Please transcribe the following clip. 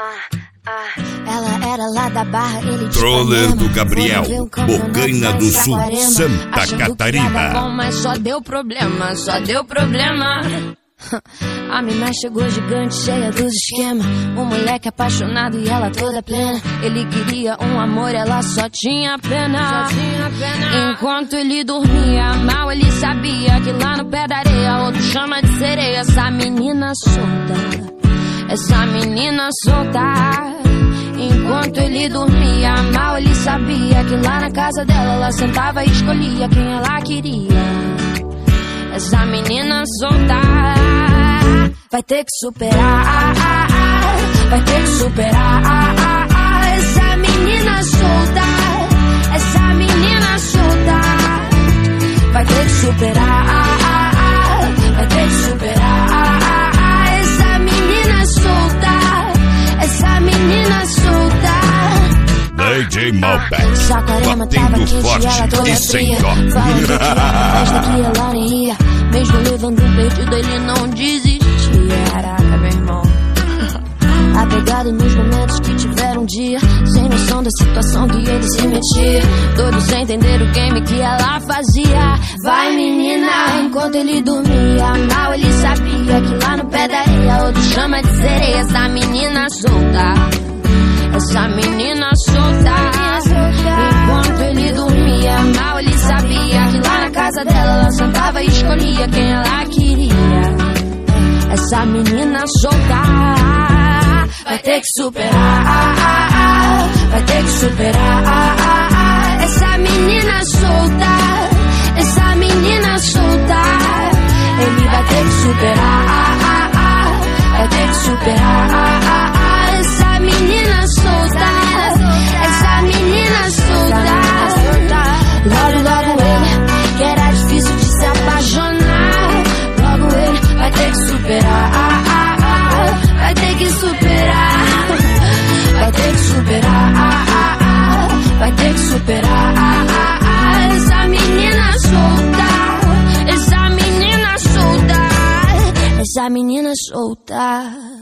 Ela era lá da Barra, ele de Troller Ipanema. do Gabriel, Bocaina do Sul, Santa Catarina. Bom, mas só deu problema, só deu problema. A mina chegou gigante, cheia dos esquemas. Um moleque apaixonado e ela toda plena. Ele queria um amor, ela só tinha pena. Enquanto ele dormia mal, ele sabia que lá no pé da areia outro chama de sereia. Essa menina solta, essa menina solta. Enquanto ele dormia mal, ele sabia que lá na casa dela ela sentava e escolhia quem ela queria. Essa menina solta vai ter que superar, vai ter que superar. Essa menina solta, essa menina solta vai ter que superar, vai ter que superar. Essa menina solta, essa menina solta. DJ Malbec, batendo forte e sem dó. Que ela nem ia, mesmo levando um perdido ele não desistia. Caraca, meu irmão. Apegado nos momentos que tiveram um dia, sem noção da situação que ele se metia. Todos sem entender o game que ela fazia. Vai menina, enquanto ele dormia mal, ele sabia que lá no pé da areia outro chama de sereia. Essa menina solta, essa menina solta. Enquanto ele dormia mal, ele sabia que lá na casa dela ela sentava e escolhia quem ela queria. Essa menina solta vai ter que superar, vai ter que superar. Essa menina solta, essa menina solta. Ele vai ter que superar, vai ter que superar. Essa menina solta, essa menina solta. Logo ele, que era difícil de se apaixonar. Logo ele vai ter que superar, vai ter que superar. Vai ter que superar, vai ter que superar. Essa menina solta, essa menina solta. Essa menina solta.